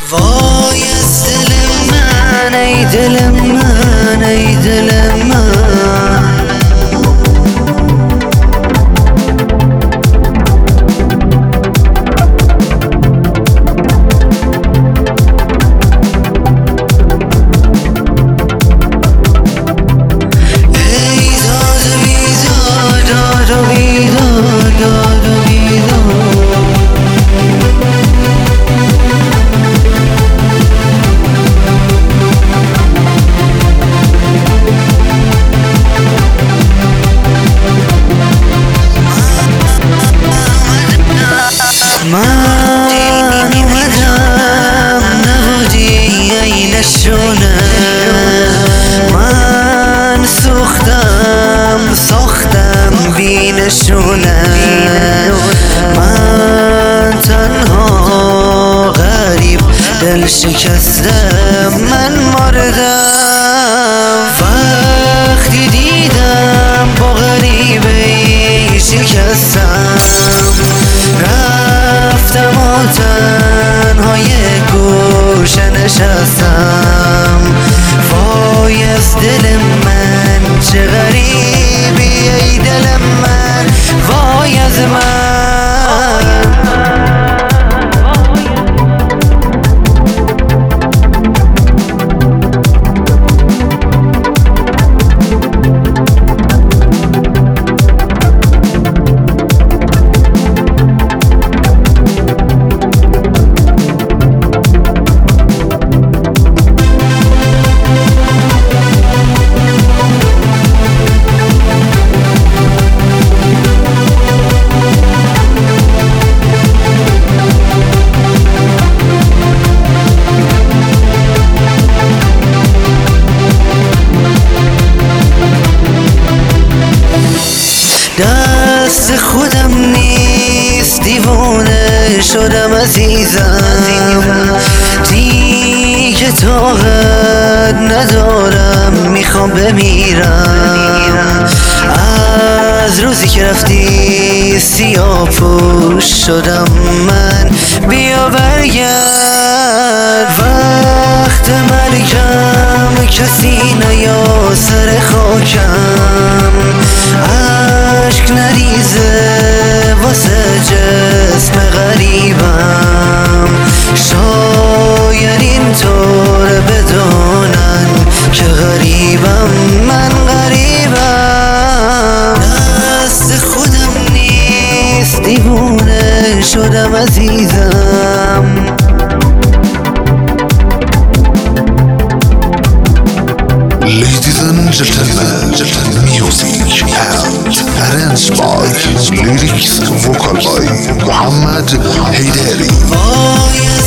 وای از دل من ای دل من ای دل من من اومدم نبودی ای نشونه من ساختم بی نشونه من تنها غریب دل شکستم من مردم وقتی دیدم با غریبه شکستم رفتم و تنهای گوشه نشستم وای از دل من چه غریبی ای دل من وای از من دست خودم نیست دیوانه شدم عزیزم دیگه طاقت ندارم میخوام بمیرم از روزی که رفتی سیاه پوش شدم من بیا برگرد وقت مرگم کسی نیا سر خاکم عشق نریزه واسه جسم غریبم شاید اینطور بدونن که غریبم من غریبم دست خودم نیست دیوونه شدم عزیزم Ladies and gentlemen, music and arranged by lyrics vocal by Muhammad Haydari.